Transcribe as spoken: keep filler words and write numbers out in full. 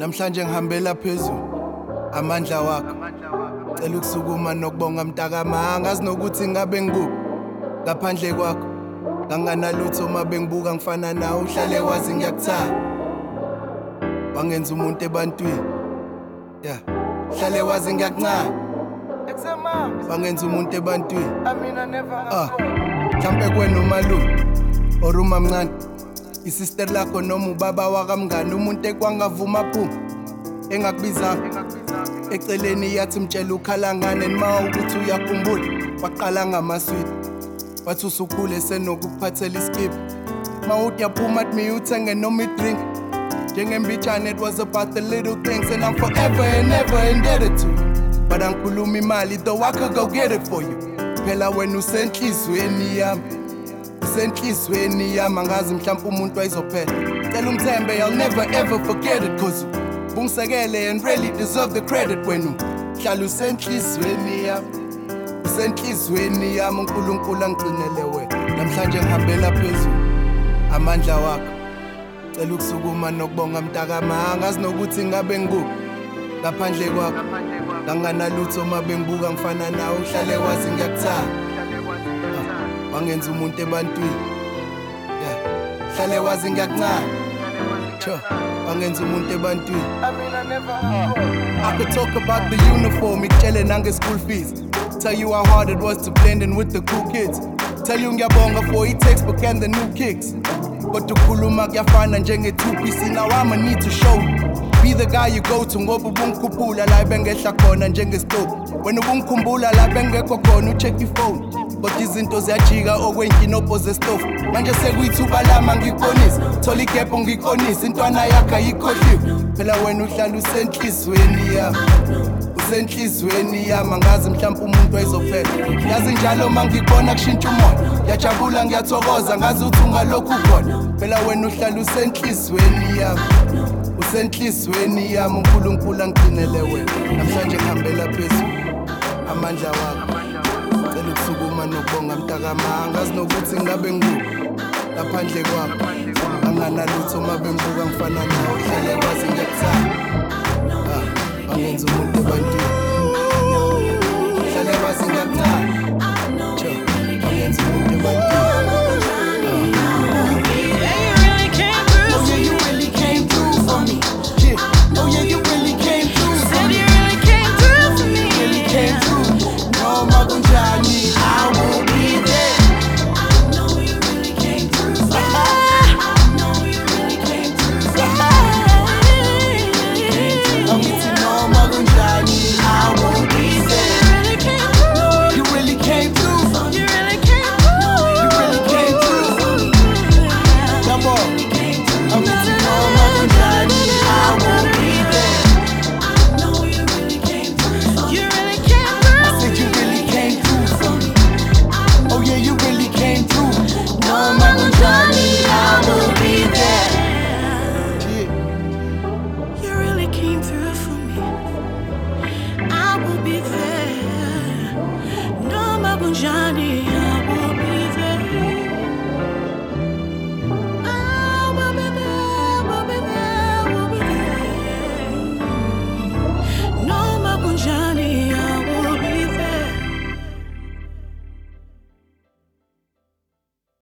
Namhlanje ngihambela phezulu amandla wakho cela ukusukuma nokubonga mtakama angazi nokuthi ngabe ngikuphi ngaphandle kwakho nganganalutho uma bengibuka ngifana nawe uhlale wazi ngiyakuthanda wangenza umuntu ebantwini yeah uhlale wazi ngiyakuncane wangenza umuntu ebantwini ah mhlambe kwena umalume or umamncane isister lakho noma ubaba wakamngani umuntu ekwangavuma phuma engakubizanga eceleni yathi mtshela ukhalangane nima ukuthi uyakhumbula waqala ngamaswiti wathi usukhule senokuphathela iskip mawuthi yaphuma at me uthenge noma idrink njengembitshane it was about the little things and I'm forever and ever indebted to you but angikhuluma imali though I could go get it for you phela wena usenhlizweni yami usenhlizweni yami angazi mhlawumbe umuntu wayizophela cela umthembe I'll never ever forget it cause bungisekele and really deserve the credit wenu hlala usenhlizweni yami usenhlizweni yami uNkulunkulu angigcinele wena namhlanje ngihambela phezulu amandla wakho cela ukusukuma nokubonga mtakama angazi nokuthi ngabe ngikuphi ngaphandle kwakho nganganalutho uma bengibuka ngifana nawe uhlale wazi ngiyakuthanda wangenza umuntu ebantwini yeah uhlale wazi ngiyakuncane cho wangenza umuntu ebantwini I could talk about the uniform ikutshele nange school fees tell you how hard it was to blend in with the cool kids tell you ngiyabonga for e-textbook and the new kicks kodwa ukukhuluma kuyafana njenge two piece now I'ma need to show be the guy you go to ngoba ubungikhuphula la bengehla khona njenge stove wena ubungikhumbula la bengekho khona ucheck your phone kodwa izinto ziyajika okwenkinopho zestove manje sekuyithuba lama ngikubonisa thola igepho ngikubonisa intwana yakhe ayikhohliwe phela wena uhlala usenhlizweni yami usenhlizweni yami angazi mhlawumbe umuntu wayizophela yazi njalo mangikubona kushintsha umoya ngiyajabula ngiyathokoza ngazi uthi ungalokhu khona phela wena uhlala usenhlizweni yami usenhlizweni yami uNkulunkulu angigcinele wena namhlanje ngihambela phezulu amandla wakho cela ukusukuma nokubonga mtakama angazi nokuthi ngabe ngikuphi ngaphandle kwakho anganalutho uma bengibuka ngifana nawe uhlale wazi ngiyakuthanda ah wangenza umuntu ebantwini uhlale wazi ngiyakuthanda cho wangenza umuntu ebantwini Johnny